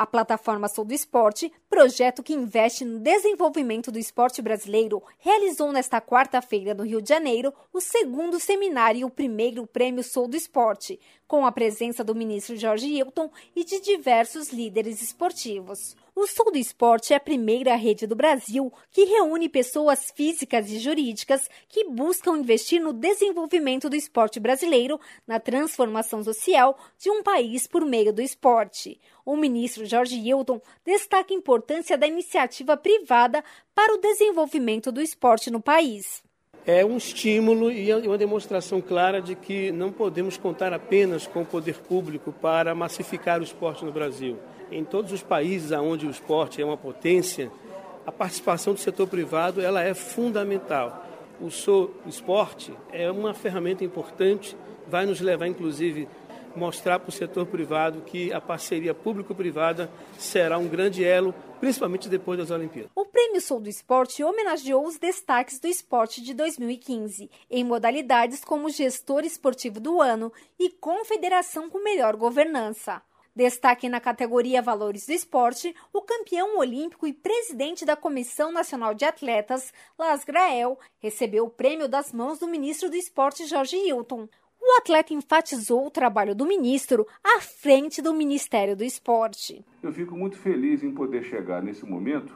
A plataforma Sou do Esporte, projeto que investe no desenvolvimento do esporte brasileiro, realizou nesta quarta-feira no Rio de Janeiro o segundo seminário e o primeiro prêmio Sou do Esporte, com a presença do ministro Jorge Hilton e de diversos líderes esportivos. O Sou do Esporte é a primeira rede do Brasil que reúne pessoas físicas e jurídicas que buscam investir no desenvolvimento do esporte brasileiro, na transformação social de um país por meio do esporte. O ministro Jorge Hilton destaca a importância da iniciativa privada para o desenvolvimento do esporte no país. É um estímulo e uma demonstração clara de que não podemos contar apenas com o poder público para massificar o esporte no Brasil. Em todos os países onde o esporte é uma potência, a participação do setor privado ela é fundamental. O Sou Esporte é uma ferramenta importante, vai nos levar, inclusive, mostrar para o setor privado que a parceria público-privada será um grande elo, principalmente depois das Olimpíadas. O Prêmio Sou do Esporte homenageou os destaques do esporte de 2015, em modalidades como Gestor Esportivo do Ano e Confederação com Melhor Governança. Destaque na categoria Valores do Esporte, o campeão olímpico e presidente da Comissão Nacional de Atletas, Lars Grael, recebeu o prêmio das mãos do ministro do Esporte, Jorge Hilton. O atleta enfatizou o trabalho do ministro à frente do Ministério do Esporte. Eu fico muito feliz em poder chegar nesse momento,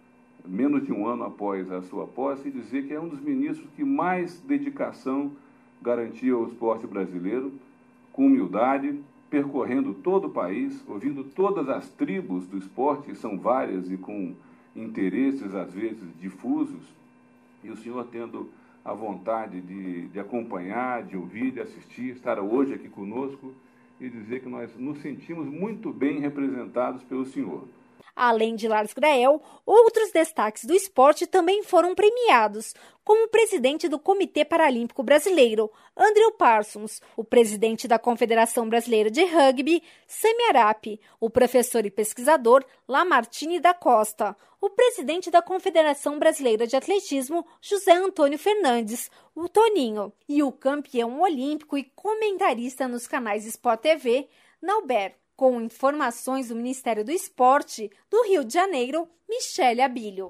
menos de um ano após a sua posse, e dizer que é um dos ministros que mais dedicação garantiu ao esporte brasileiro, com humildade, percorrendo todo o país, ouvindo todas as tribos do esporte, que são várias e com interesses, às vezes, difusos, e o senhor tendo a vontade de acompanhar, de ouvir, de assistir, estar hoje aqui conosco e dizer que nós nos sentimos muito bem representados pelo senhor. Além de Lars Grael, outros destaques do esporte também foram premiados, como o presidente do Comitê Paralímpico Brasileiro, Andrew Parsons, o presidente da Confederação Brasileira de Rugby, Sami Arap, o professor e pesquisador Lamartine da Costa, o presidente da Confederação Brasileira de Atletismo, José Antônio Fernandes, o Toninho, e o campeão olímpico e comentarista nos canais Sport TV, Nauber. Com informações do Ministério do Esporte, do Rio de Janeiro, Michele Abílio.